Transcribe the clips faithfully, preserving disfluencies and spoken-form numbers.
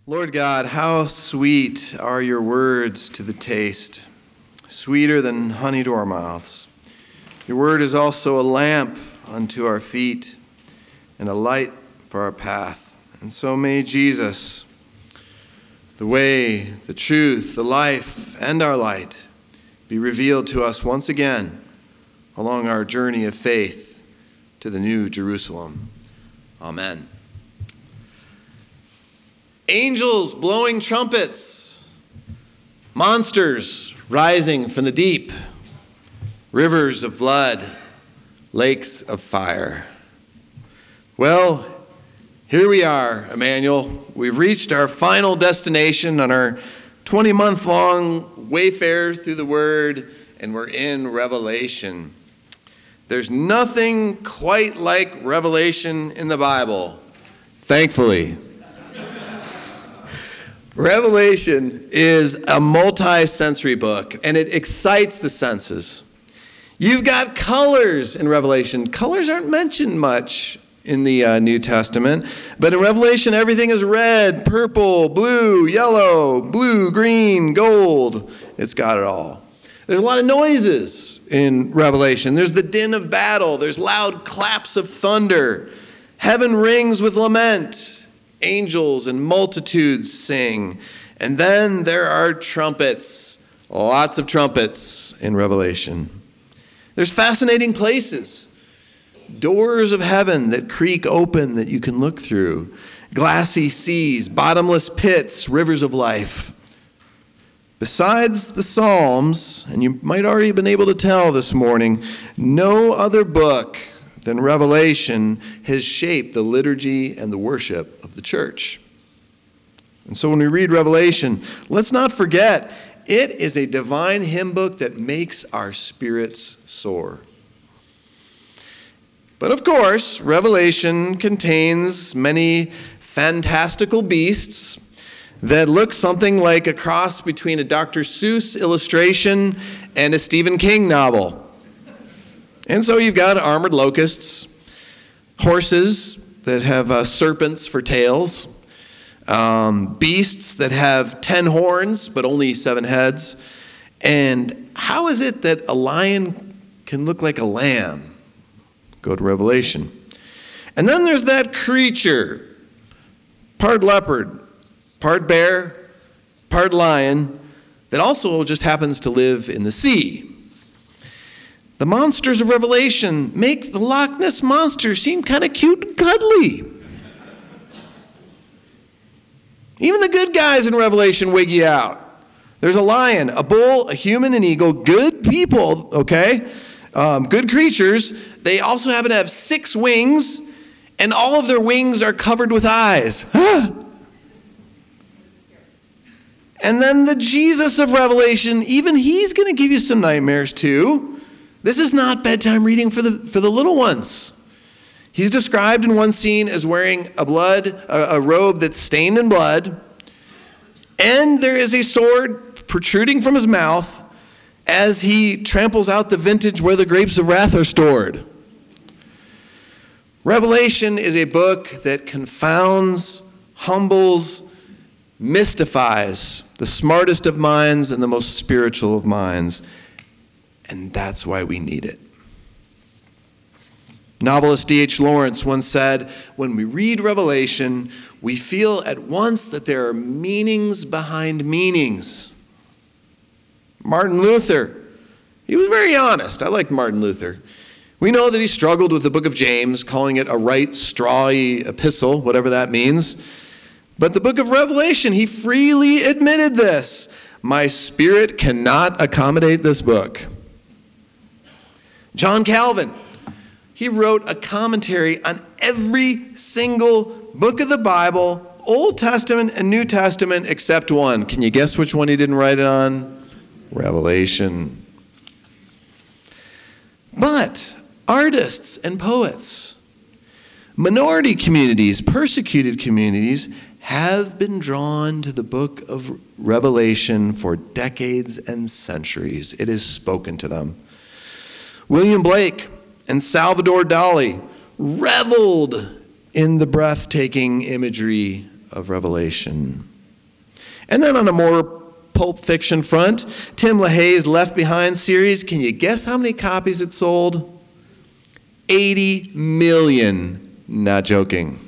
Lord God, how sweet are your words to the taste, sweeter than honey to our mouths. Your word is also a lamp unto our feet and a light for our path. And so may Jesus, the way, the truth, the life, and our light, be revealed to us once again along our journey of faith to the New Jerusalem. Amen. Angels blowing trumpets, monsters rising from the deep, rivers of blood, lakes of fire. Well, here we are, Emmanuel. We've reached our final destination on our twenty-month-long wayfare through the Word, and we're in Revelation. There's nothing quite like Revelation in the Bible, thankfully. Revelation is a multi-sensory book, and it excites the senses. You've got colors in Revelation. Colors aren't mentioned much in the uh, New Testament, but in Revelation, everything is red, purple, blue, yellow, blue, green, gold. It's got it all. There's a lot of noises in Revelation. There's the din of battle. There's loud claps of thunder. Heaven rings with lament. Angels and multitudes sing. And then there are trumpets, lots of trumpets in Revelation. There's fascinating places, doors of heaven that creak open that you can look through, glassy seas, bottomless pits, rivers of life. Besides the Psalms, and you might already have been able to tell this morning, no other book than Revelation has shaped the liturgy and the worship of the church. And so when we read Revelation, let's not forget, it is a divine hymn book that makes our spirits soar. But of course, Revelation contains many fantastical beasts that look something like a cross between a Doctor Seuss illustration and a Stephen King novel. And so you've got armored locusts, horses that have uh, serpents for tails, um, beasts that have ten horns but only seven heads. And how is it that a lion can look like a lamb? Go to Revelation. And then there's that creature, part leopard, part bear, part lion, that also just happens to live in the sea. The monsters of Revelation make the Loch Ness Monster seem kind of cute and cuddly. Even the good guys in Revelation wig you out. There's a lion, a bull, a human, an eagle, good people, okay? Um, good creatures. They also happen to have six wings, and all of their wings are covered with eyes. And then the Jesus of Revelation, even he's going to give you some nightmares too. This is not bedtime reading for the for the little ones. He's described in one scene as wearing a blood a, a robe that's stained in blood, and there is a sword protruding from his mouth as he tramples out the vintage where the grapes of wrath are stored. Revelation is a book that confounds, humbles, mystifies the smartest of minds and the most spiritual of minds. And that's why we need it. Novelist D H Lawrence once said, when we read Revelation, we feel at once that there are meanings behind meanings. Martin Luther, he was very honest. I like Martin Luther. We know that he struggled with the book of James, calling it a right, strawy epistle, whatever that means. But the book of Revelation, he freely admitted this. My spirit cannot accommodate this book. John Calvin, he wrote a commentary on every single book of the Bible, Old Testament and New Testament, except one. Can you guess which one he didn't write it on? Revelation. But artists and poets, minority communities, persecuted communities, have been drawn to the book of Revelation for decades and centuries. It has spoken to them. William Blake and Salvador Dali reveled in the breathtaking imagery of Revelation. And then on a more pulp fiction front, Tim LaHaye's Left Behind series, can you guess how many copies it sold? eighty million. Not joking.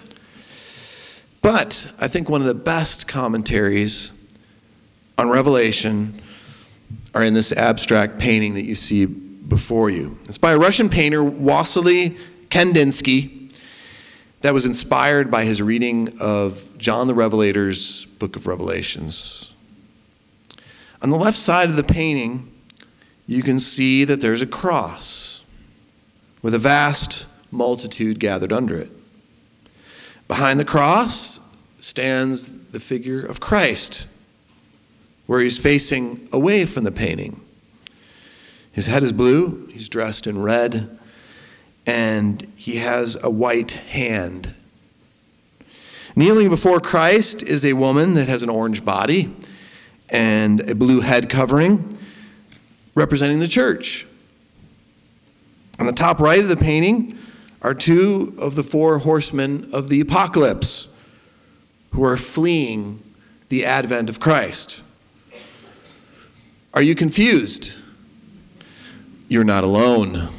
But I think one of the best commentaries on Revelation are in this abstract painting that you see before you. It's by a Russian painter, Wassily Kandinsky, that was inspired by his reading of John the Revelator's Book of Revelations. On the left side of the painting, you can see that there's a cross with a vast multitude gathered under it. Behind the cross stands the figure of Christ, where he's facing away from the painting. His head is blue, he's dressed in red, and he has a white hand. Kneeling before Christ is a woman that has an orange body and a blue head covering, representing the church. On the top right of the painting are two of the four horsemen of the apocalypse who are fleeing the advent of Christ. Are you confused? You're not alone.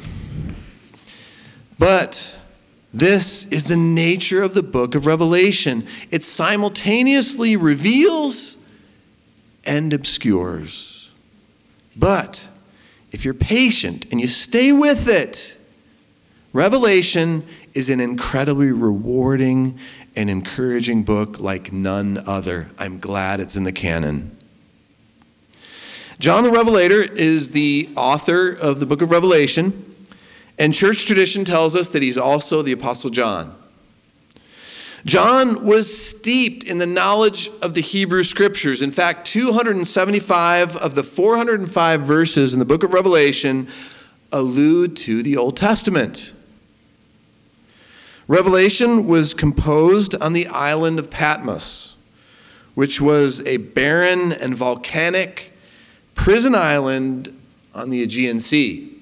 But this is the nature of the book of Revelation. It simultaneously reveals and obscures. But if you're patient and you stay with it, Revelation is an incredibly rewarding and encouraging book like none other. I'm glad it's in the canon. John the Revelator is the author of the book of Revelation, and church tradition tells us that he's also the Apostle John. John was steeped in the knowledge of the Hebrew Scriptures. In fact, two hundred seventy-five of the four hundred five verses in the book of Revelation allude to the Old Testament. Revelation was composed on the island of Patmos, which was a barren and volcanic prison island on the Aegean Sea.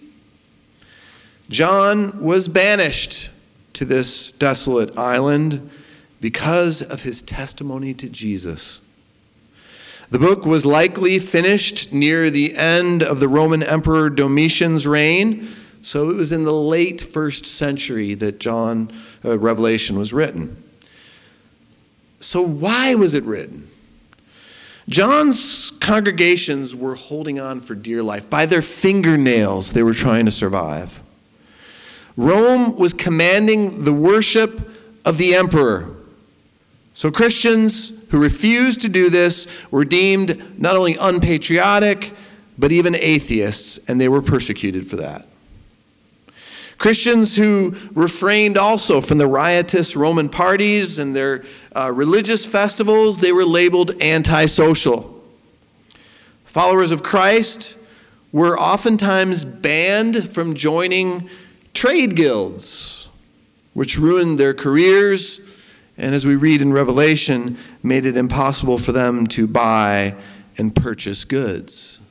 John was banished to this desolate island because of his testimony to Jesus. The book was likely finished near the end of the Roman Emperor Domitian's reign, so it was in the late first century that John uh, Revelation was written. So why was it written? John's congregations were holding on for dear life. By their fingernails, they were trying to survive. Rome was commanding the worship of the emperor. So Christians who refused to do this were deemed not only unpatriotic, but even atheists, and they were persecuted for that. Christians who refrained also from the riotous Roman parties and their uh, religious festivals, they were labeled antisocial. Followers of Christ were oftentimes banned from joining trade guilds, which ruined their careers, and as we read in Revelation, made it impossible for them to buy and purchase goods.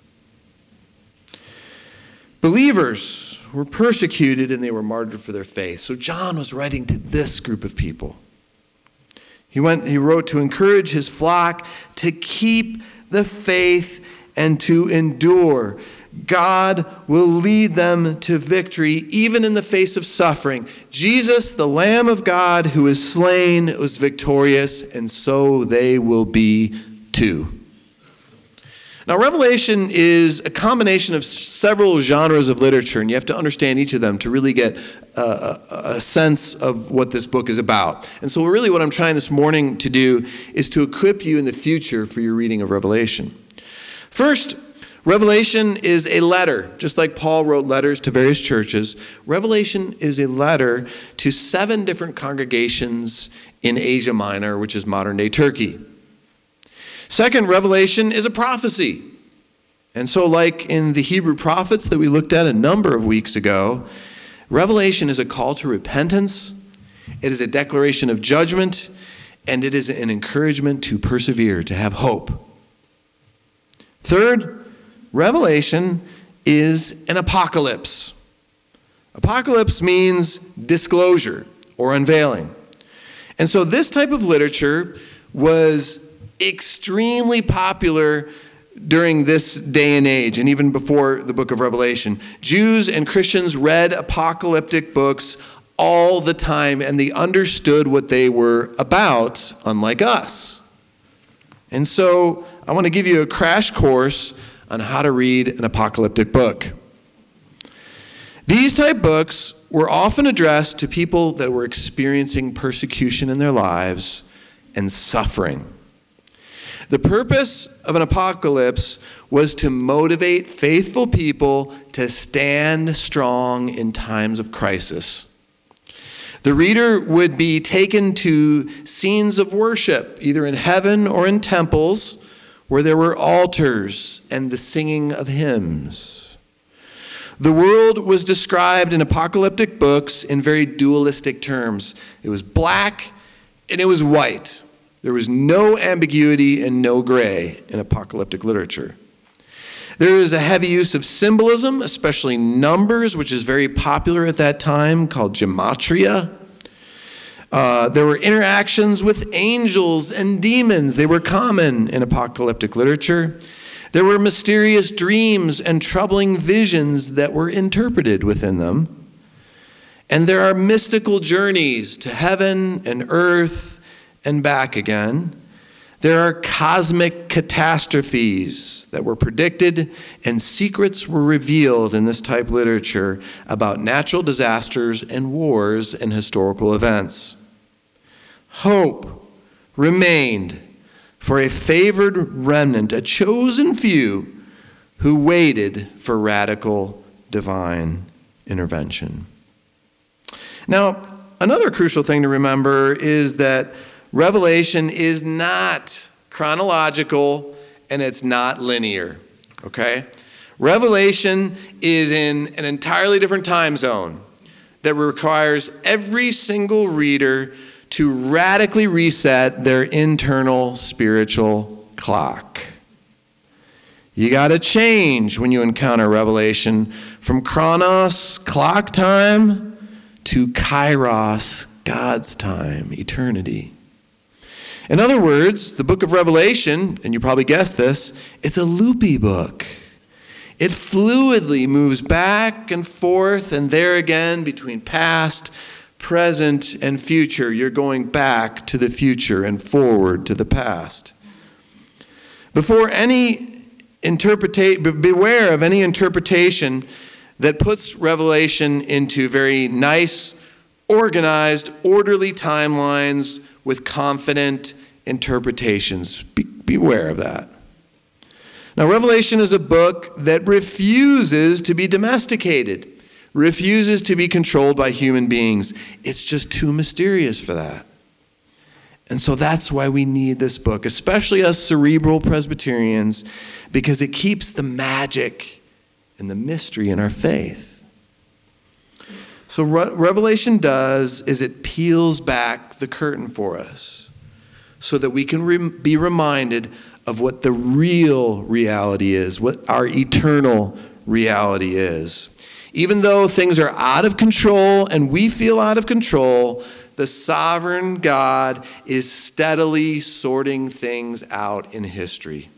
Believers were persecuted and they were martyred for their faith. So John was writing to this group of people. He went, he wrote to encourage his flock to keep the faith and to endure. God will lead them to victory even in the face of suffering. Jesus, the Lamb of God who is slain, was victorious, and so they will be too. Now, Revelation is a combination of several genres of literature, and you have to understand each of them to really get a, a sense of what this book is about. And so really what I'm trying this morning to do is to equip you in the future for your reading of Revelation. First, Revelation is a letter. Just like Paul wrote letters to various churches, Revelation is a letter to seven different congregations in Asia Minor, which is modern-day Turkey. Second, Revelation is a prophecy. And so like in the Hebrew prophets that we looked at a number of weeks ago, Revelation is a call to repentance, it is a declaration of judgment, and it is an encouragement to persevere, to have hope. Third, Revelation is an apocalypse. Apocalypse means disclosure or unveiling. And so this type of literature was extremely popular during this day and age, and even before the book of Revelation. Jews and Christians read apocalyptic books all the time, and they understood what they were about, unlike us. And so I want to give you a crash course on how to read an apocalyptic book. These type books were often addressed to people that were experiencing persecution in their lives and suffering. The purpose of an apocalypse was to motivate faithful people to stand strong in times of crisis. The reader would be taken to scenes of worship, either in heaven or in temples, where there were altars and the singing of hymns. The world was described in apocalyptic books in very dualistic terms. It was black and it was white. There was no ambiguity and no gray in apocalyptic literature. There is a heavy use of symbolism, especially numbers, which is very popular at that time, called gematria. Uh, there were interactions with angels and demons. They were common in apocalyptic literature. There were mysterious dreams and troubling visions that were interpreted within them. And there are mystical journeys to heaven and earth and back again. There are cosmic catastrophes that were predicted, and secrets were revealed in this type literature about natural disasters and wars and historical events. Hope remained for a favored remnant, a chosen few who waited for radical divine intervention. Now, another crucial thing to remember is that Revelation is not chronological and it's not linear, okay? Revelation is in an entirely different time zone that requires every single reader to radically reset their internal spiritual clock. You got to change when you encounter Revelation from chronos, clock time, to kairos, God's time, eternity. In other words, the book of Revelation, and you probably guessed this, it's a loopy book. It fluidly moves back and forth and there again between past, present, and future. You're going back to the future and forward to the past. Before any interpretation, beware of any interpretation that puts Revelation into very nice, organized, orderly timelines with confident interpretations. Be, beware of that. Now, Revelation is a book that refuses to be domesticated, refuses to be controlled by human beings. It's just too mysterious for that. And so that's why we need this book, especially us cerebral Presbyterians, because it keeps the magic and the mystery in our faith. So what Revelation does is it peels back the curtain for us so that we can re- be reminded of what the real reality is, what our eternal reality is. Even though things are out of control and we feel out of control, the sovereign God is steadily sorting things out in history.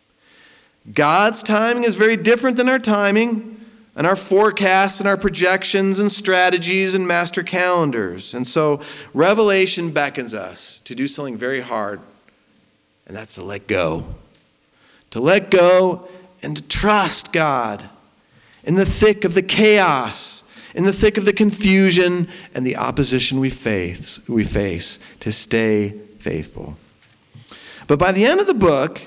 God's timing is very different than our timing and our forecasts and our projections and strategies and master calendars. And so Revelation beckons us to do something very hard, and that's to let go. To let go and to trust God in the thick of the chaos, in the thick of the confusion and the opposition we face, we face, to stay faithful. But by the end of the book,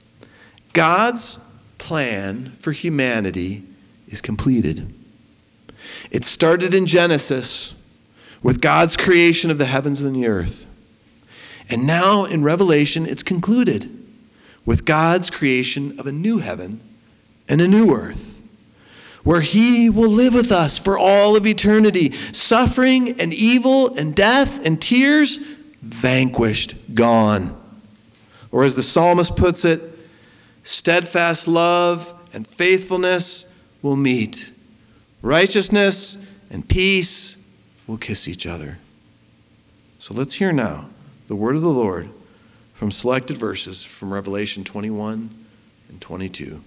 God's plan for humanity is completed. It started in Genesis with God's creation of the heavens and the earth. And now in Revelation, it's concluded with God's creation of a new heaven and a new earth, where he will live with us for all of eternity. Suffering and evil and death and tears vanquished, gone. Or as the psalmist puts it, steadfast love and faithfulness will meet. Righteousness and peace will kiss each other. So let's hear now the word of the Lord from selected verses from Revelation twenty-one and twenty-two.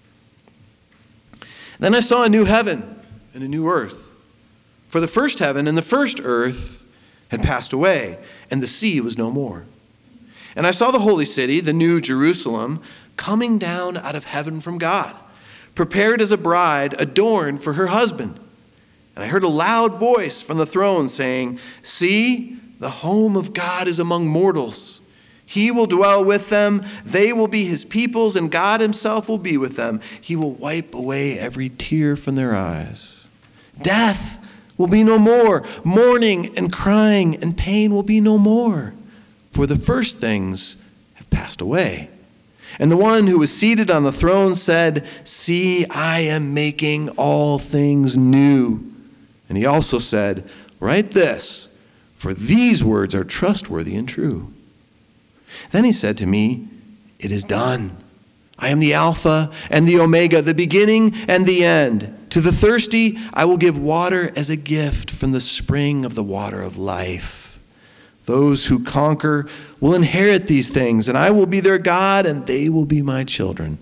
Then I saw a new heaven and a new earth. For the first heaven and the first earth had passed away, and the sea was no more. And I saw the holy city, the new Jerusalem, coming down out of heaven from God, prepared as a bride adorned for her husband. And I heard a loud voice from the throne saying, "See, the home of God is among mortals. He will dwell with them. They will be his peoples, and God himself will be with them. He will wipe away every tear from their eyes. Death will be no more. Mourning and crying and pain will be no more, for the first things have passed away." And the one who was seated on the throne said, "See, I am making all things new." And he also said, "Write this, for these words are trustworthy and true." Then he said to me, "It is done. I am the Alpha and the Omega, the beginning and the end. To the thirsty I will give water as a gift from the spring of the water of life. Those who conquer will inherit these things, and I will be their God, and they will be my children.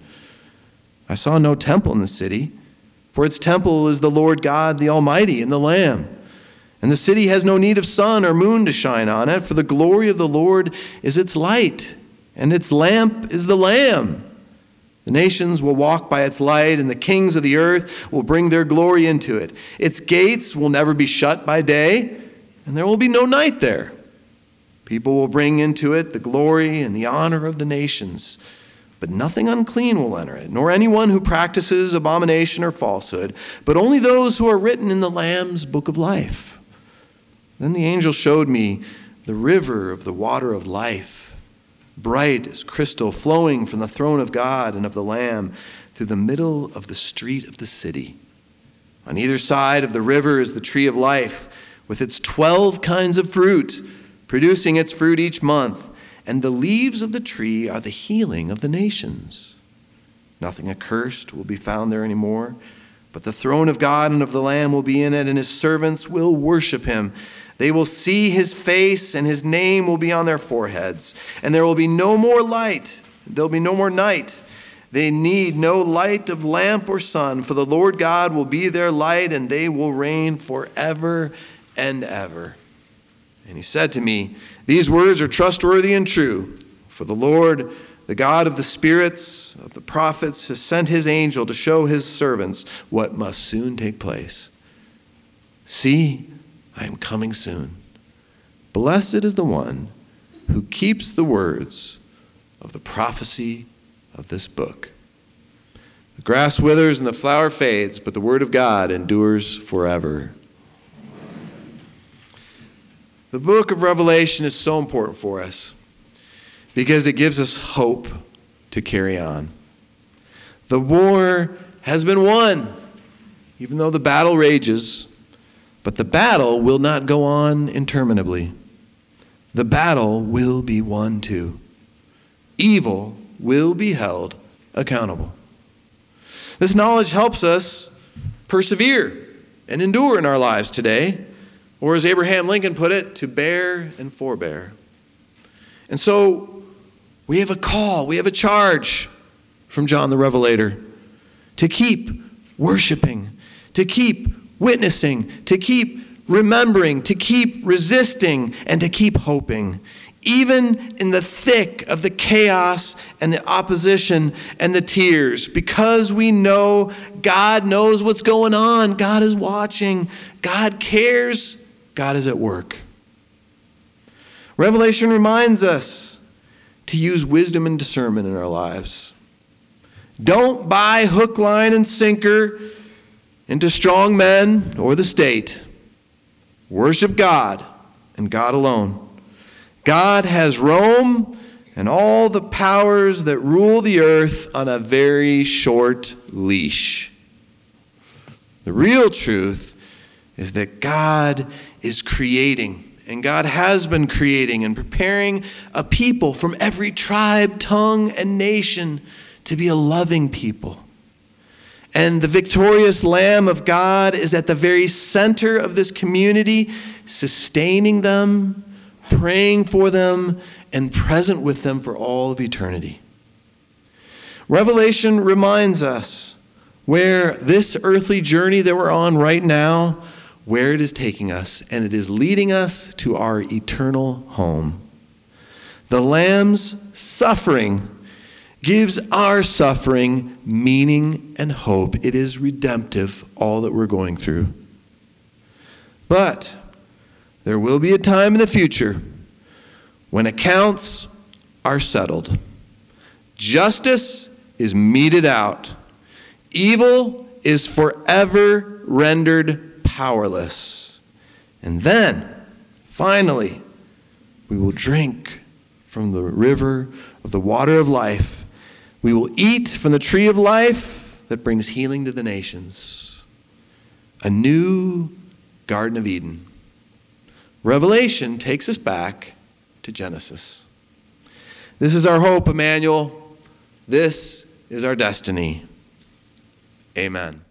I saw no temple in the city, for its temple is the Lord God, the Almighty, and the Lamb. And the city has no need of sun or moon to shine on it, for the glory of the Lord is its light, and its lamp is the Lamb. The nations will walk by its light, and the kings of the earth will bring their glory into it. Its gates will never be shut by day, and there will be no night there. People will bring into it the glory and the honor of the nations, but nothing unclean will enter it, nor anyone who practices abomination or falsehood, but only those who are written in the Lamb's book of life. Then the angel showed me the river of the water of life, bright as crystal, flowing from the throne of God and of the Lamb through the middle of the street of the city. On either side of the river is the tree of life, with its twelve kinds of fruit, producing its fruit each month, and the leaves of the tree are the healing of the nations. Nothing accursed will be found there anymore, but the throne of God and of the Lamb will be in it, and his servants will worship him. They will see his face, and his name will be on their foreheads. And there will be no more light. There will be no more night. They need no light of lamp or sun, for the Lord God will be their light, and they will reign forever and ever. And he said to me, "These words are trustworthy and true, for the Lord, the God of the spirits of the prophets, has sent his angel to show his servants what must soon take place. See, I am coming soon. Blessed is the one who keeps the words of the prophecy of this book." The grass withers and the flower fades, but the word of God endures forever. The book of Revelation is so important for us because it gives us hope to carry on. The war has been won, even though the battle rages, but the battle will not go on interminably. The battle will be won too. Evil will be held accountable. This knowledge helps us persevere and endure in our lives today, or as Abraham Lincoln put it, to bear and forbear. And so we have a call, we have a charge from John the Revelator to keep worshiping, to keep witnessing, to keep remembering, to keep resisting, and to keep hoping. Even in the thick of the chaos and the opposition and the tears, because we know God knows what's going on. God is watching. God cares. God is at work. Revelation reminds us to use wisdom and discernment in our lives. Don't buy hook, line, and sinker into strong men or the state. Worship God and God alone. God has Rome and all the powers that rule the earth on a very short leash. The real truth is that God is creating, and God has been creating and preparing a people from every tribe, tongue, and nation to be a loving people. And the victorious Lamb of God is at the very center of this community, sustaining them, praying for them and present with them for all of eternity. Revelation reminds us where this earthly journey that we're on right now, where it is taking us, and it is leading us to our eternal home. The Lamb's suffering gives our suffering meaning and hope. It is redemptive, all that we're going through. But there will be a time in the future when accounts are settled. Justice is meted out. Evil is forever rendered powerless. And then, finally, we will drink from the river of the water of life. We will eat from the tree of life that brings healing to the nations. A new Garden of Eden. Revelation takes us back to Genesis. This is our hope, Emmanuel. This is our destiny. Amen.